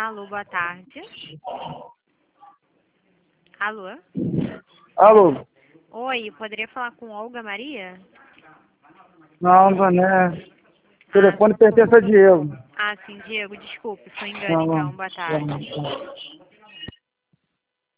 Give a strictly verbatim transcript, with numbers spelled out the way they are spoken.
Alô, boa tarde. Alô? Alô? Oi, poderia falar com Olga Maria? Não, Vané. O telefone Ah, pertence a Diego. ah, sim, Diego, desculpe, foi engano Não, então, não. boa tarde. Não, não.